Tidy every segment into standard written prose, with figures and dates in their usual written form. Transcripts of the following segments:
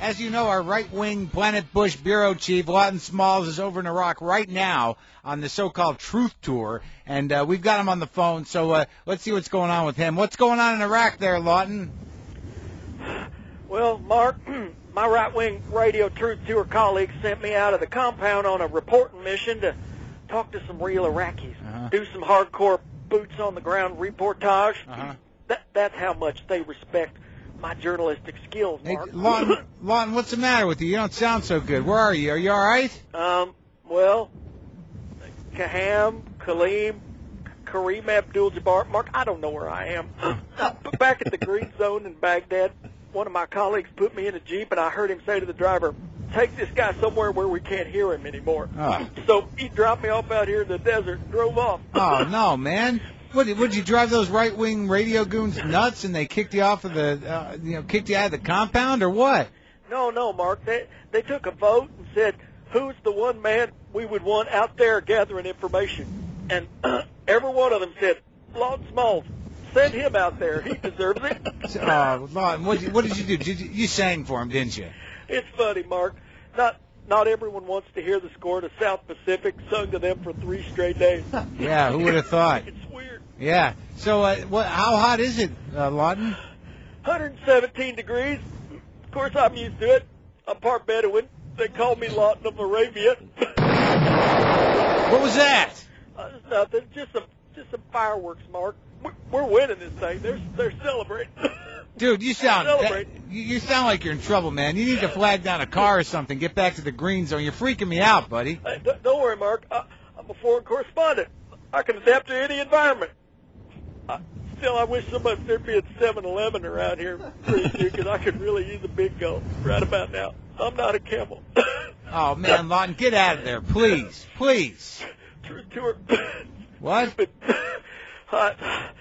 As you know, our right-wing Planet Bush bureau chief, Lawton Smalls, is over in Iraq right now on the so-called Truth Tour, and we've got him on the phone, so let's see what's going on with him. What's going on in Iraq there, Lawton? Well, Mark, my right-wing radio Truth Tour colleagues sent me out of the compound on a reporting mission to talk to some real Iraqis, do some hardcore boots-on-the-ground reportage. That's how much they respect my journalistic skills, Mark. Hey, Lawton, what's the matter with you? You don't sound so good. Where are you? Are you all right? Well, Kaham, Kaleem, Kareem Abdul-Jabbar. Mark, I don't know where I am. Back at the Green Zone in Baghdad, one of my colleagues put me in a Jeep, and I heard him say to the driver, take this guy somewhere where we can't hear him anymore. So he dropped me off out here in the desert and drove off. Oh, no, man. Would you drive those right-wing radio goons nuts and they kicked you off of the, kicked you out of the compound or what? No, Mark. They took a vote and said, who's the one man we would want out there gathering information? And every one of them said, Lawton Smalls. Send him out there. He deserves it. Lawton, what did you do? You sang for him, didn't you? It's funny, Mark. Not everyone wants to hear the score to South Pacific sung to them for 3 straight days. Yeah, who would have thought? It's weird. Yeah. So, how hot is it, Lawton? 117 degrees. Of course, I'm used to it. I'm part Bedouin. They call me Lawton of Arabia. What was that? It's nothing. Just some fireworks, Mark. We're winning this thing. They're celebrating. Dude, you sound like you're in trouble, man. You need to flag down a car or something. Get back to the Green Zone. You're freaking me out, buddy. Hey, don't worry, Mark. I'm a foreign correspondent. I can adapt to any environment. Still, I wish there'd be a 7-Eleven around here pretty soon, because I could really use a big gulp right about now. I'm not a camel. Oh, man, Lawton, get out of there, please. Please. Truth Tour. What? Hot.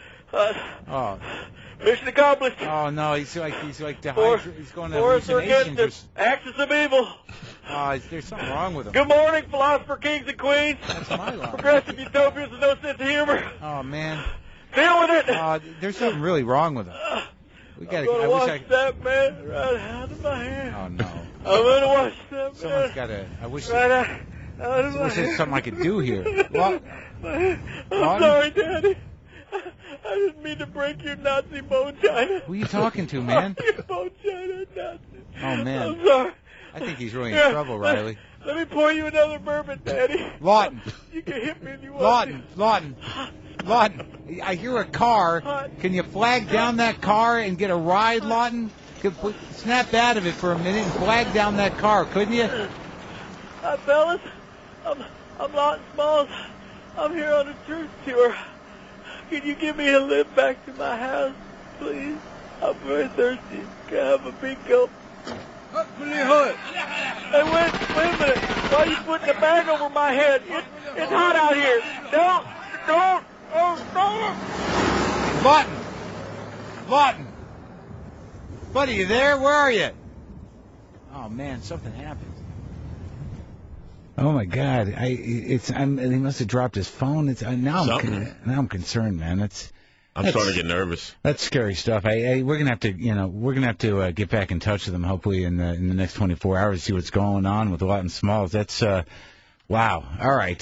Oh. Mission accomplished. Oh, no, he's going to hallucinations. Axis of evil. Oh, there's something wrong with him. Good morning, philosopher kings and queens. That's my line. Progressive utopias with no sense of humor. Oh, man. Deal with it. There's something really wrong with him. I'm going to wash that man right out of my hand. Oh, no. I'm going to wash that man. Someone's got to... I wish there's something I could do here. I'm sorry, Daddy. I didn't mean to break your Nazi bone china. Who are you talking to, man? Your bone china Nazi. Oh, man. I'm sorry. I think he's really in trouble, Riley. Let me pour you another bourbon, Daddy. Lawton. You can hit me if you want. Lawton. I hear a car. Can you flag down that car and get a ride, Lawton? Snap out of it for a minute and flag down that car, couldn't you? Hi, fellas. I'm Lawton Smalls. I'm here on a Truth Tour. Can you give me a lift back to my house, please? I'm very thirsty. Can I have a big gulp? Hey, wait a minute. Why are you putting a bag over my head? It's hot out here. Don't. Oh, no. Lawton. Buddy, you there? Where are you? Oh, man, something happened. Oh, my God. He must have dropped his phone. Now I'm concerned, man. I'm starting to get nervous. That's scary stuff. We're gonna have to, get back in touch with him hopefully in the next 24 hours, see what's going on with Lawton Smalls. That's wow. All right.